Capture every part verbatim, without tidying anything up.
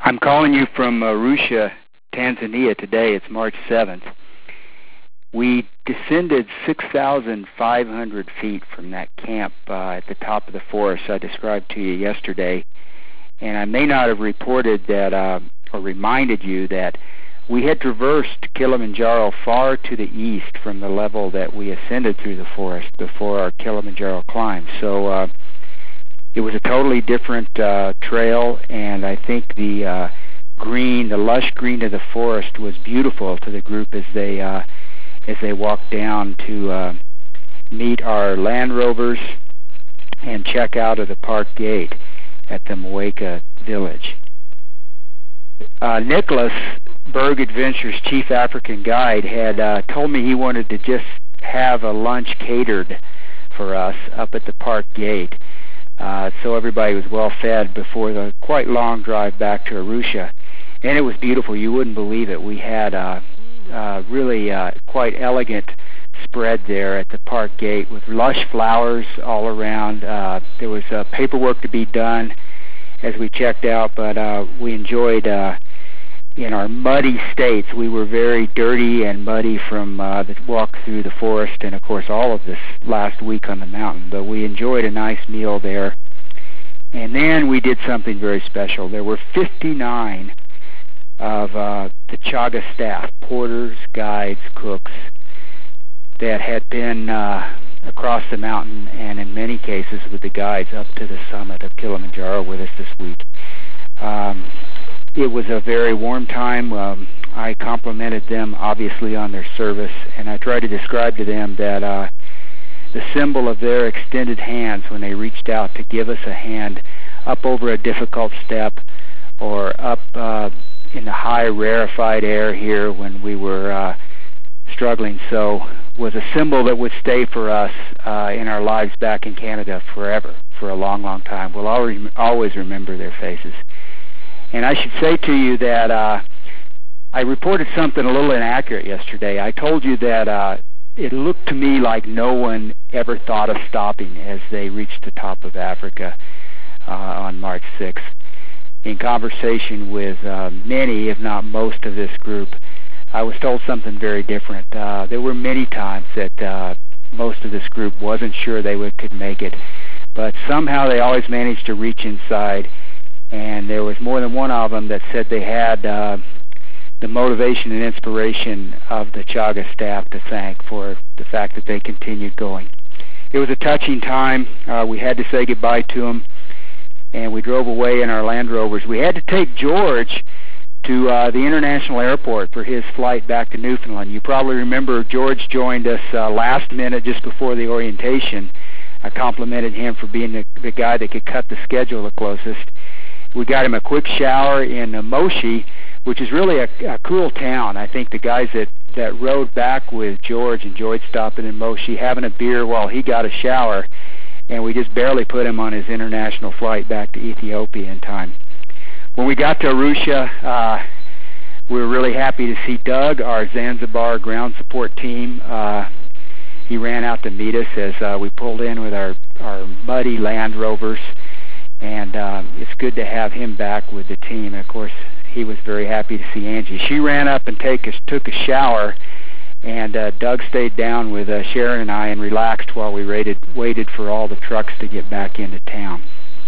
I'm calling you from Arusha, Tanzania today. It's March seventh. We descended six thousand five hundred feet from that camp uh, at the top of the forest I described to you yesterday. And I may not have reported that uh, or reminded you that we had traversed Kilimanjaro far to the east from the level that we ascended through the forest before our Kilimanjaro climb. So uh, it was a totally different uh, trail, and I think the uh, green, the lush green of the forest was beautiful to the group as they uh, as they walked down to uh, meet our Land Rovers and check out of the park gate at the Mweka village. Uh, Nicholas, Berg Adventures' chief African guide, had uh, told me he wanted to just have a lunch catered for us up at the park gate. Uh, so everybody was well fed before the quite long drive back to Arusha. And it was beautiful. You wouldn't believe it. We had a uh, uh, really uh, quite elegant spread there at the park gate with lush flowers all around. Uh, there was uh, paperwork to be done as we checked out, but uh, we enjoyed, uh, in our muddy states, we were very dirty and muddy from uh, the walk through the forest and, of course, all of this last week on the mountain. But we enjoyed a nice meal there. And then we did something very special. There were fifty-nine of uh, the Chaga staff, porters, guides, cooks, that had been uh, across the mountain and in many cases with the guides up to the summit of Kilimanjaro with us this week. Um, it was a very warm time. Um, I complimented them obviously on their service, and I tried to describe to them that uh, the symbol of their extended hands when they reached out to give us a hand up over a difficult step or up uh, in the high rarefied air here when we were uh, struggling so was a symbol that would stay for us uh, in our lives back in Canada forever, for a long, long time. We'll always, always remember their faces. And I should say to you that uh, I reported something a little inaccurate yesterday. I told you that uh, it looked to me like no one ever thought of stopping as they reached the top of Africa uh, on March sixth. In conversation with uh, many, if not most, of this group, I was told something very different. Uh, there were many times that uh, most of this group wasn't sure they would, could make it, but somehow they always managed to reach inside, and there was more than one of them that said they had uh, the motivation and inspiration of the Chaga staff to thank for the fact that they continued going. It was a touching time. Uh, we had to say goodbye to them, and we drove away in our Land Rovers. We had to take George to uh, the international airport for his flight back to Newfoundland. You probably remember George joined us uh, last minute just before the orientation. I complimented him for being the, the guy that could cut the schedule the closest. We got him a quick shower in uh, Moshi, which is really a, a cool town. I think the guys that, that rode back with George enjoyed stopping in Moshi, having a beer while he got a shower, and we just barely put him on his international flight back to Ethiopia in time. When we got to Arusha, uh, we were really happy to see Doug, our Zanzibar ground support team. Uh, he ran out to meet us as uh, we pulled in with our, our muddy Land Rovers, and um, it's good to have him back with the team. And of course, he was very happy to see Angie. She ran up and take a, took a shower, and uh, Doug stayed down with uh, Sharon and I and relaxed while we waited, waited for all the trucks to get back into town.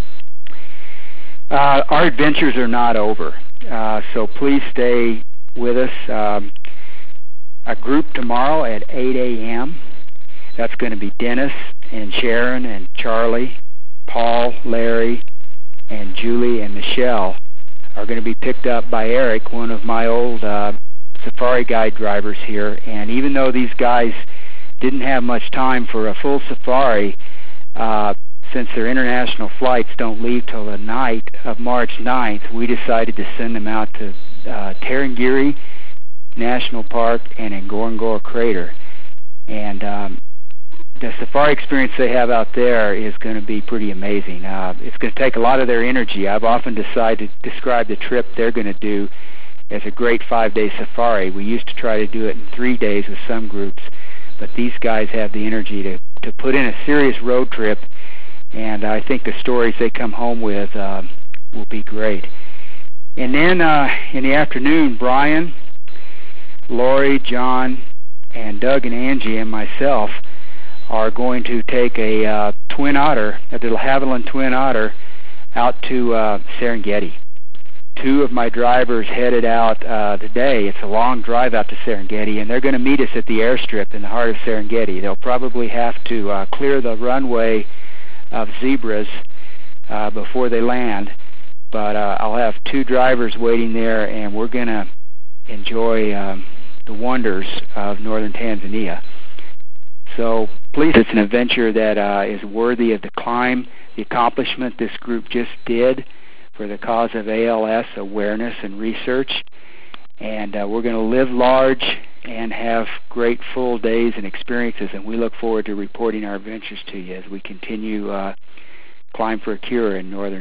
Uh, our adventures are not over, uh, so please stay with us. Um, a group tomorrow at eight a.m. That's going to be Dennis and Sharon and Charlie, Paul, Larry, and Julie and Michelle are going to be picked up by Eric, one of my old uh, safari guide drivers here. And even though these guys didn't have much time for a full safari, uh, since their international flights don't leave till the night of March ninth, we decided to send them out to uh, Tarangire National Park and Ngorongoro Crater. And um, the safari experience they have out there is going to be pretty amazing. Uh, it's going to take a lot of their energy. I've often decided to describe the trip they're going to do as a great five-day safari. We used to try to do it in three days with some groups, but these guys have the energy to, to put in a serious road trip, and I think the stories they come home with uh, will be great. And then uh, in the afternoon, Brian, Lori, John, and Doug and Angie and myself are going to take a uh, Twin Otter, a de Havilland Twin Otter, out to uh, Serengeti. Two of my drivers headed out uh, today. It's a long drive out to Serengeti, and they're going to meet us at the airstrip in the heart of Serengeti. They'll probably have to uh, clear the runway of zebras uh, before they land, but uh, I'll have two drivers waiting there, and we're going to enjoy um, the wonders of northern Tanzania. So please, it's an adventure that uh, is worthy of the climb, the accomplishment this group just did for the cause of A L S awareness and research. And uh, we're going to live large and have great full days and experiences, and we look forward to reporting our adventures to you as we continue uh, Climb for a Cure in northern